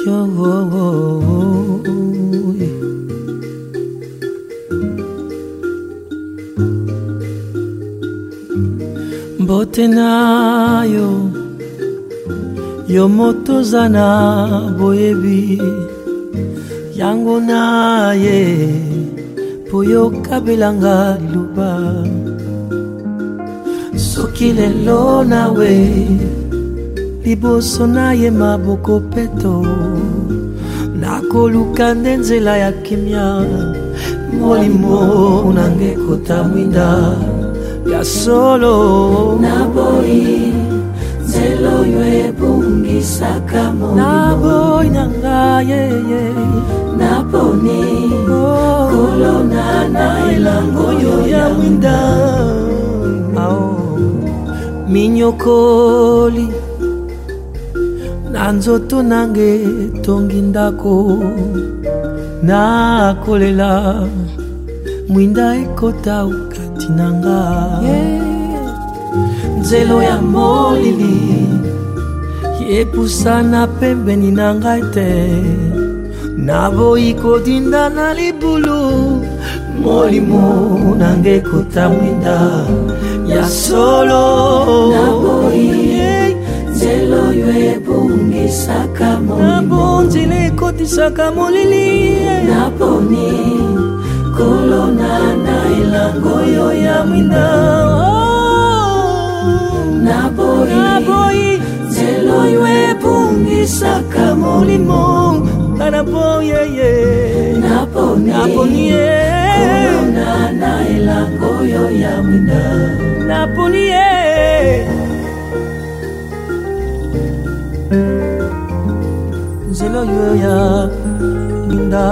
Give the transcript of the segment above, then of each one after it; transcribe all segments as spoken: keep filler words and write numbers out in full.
Yo, oh, oh, oh. Bote na yo yo moto zana boyebi yango na ye poyo kabelanga luba soki lelo nawe liboso na ye maboko peto nakoluka nzela ya kimia molimo nange kotamwinda ya solo naboyi zelo ywe bungi sakamo naboyi nanga ye ye naponi oh. Kolona na elango yo ya winda oh. Minyokoli nanzoto nange tongi ndako nakolela mwinda ekota ukati nanga yeah. Nzelo ya molili yepusana pembeni nanga te naboyi kodinda na libulu molimo nange kota mwinda ya solo naboyi nzelo ywe bungi saka molimo nabonzile kotisaka molili naponi kolona na elango yo ya mwinda naboyi naboyi nzelo ywe bungi saka molimo naboyi ye naponi naponi ye kolona na elango yo ya mwinda naponi ye nzelo yo ya mwinda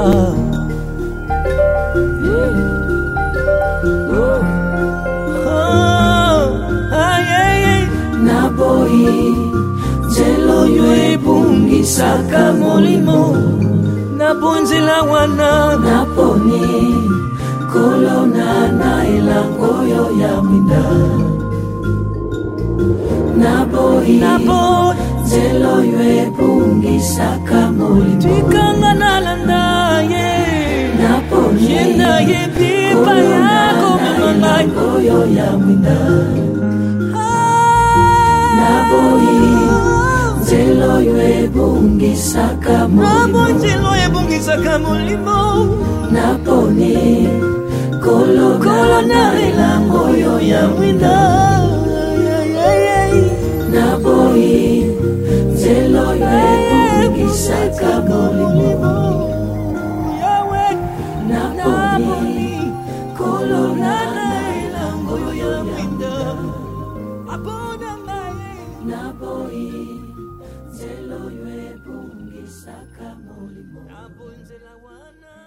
naboyi nzelo ywe bungi saka molimo nabonzela wana naponi kolona na elango yo ya mwinda naboyi naboyi nzelo ywe bungi saka molimo twikanga nalanda ye naponi yenda ye pipa yako mamamai yo ya mwinda naboyi nzelo ywe bungi saka molimo nzelo yebungisaka molimo naponi kolona elango yo ya mwinda naboyi nzelo ywe bungi saka molimo naponi kolona elango yo ya mwinda naboyi nzelo ywe bungi saka molimo nabonzela wana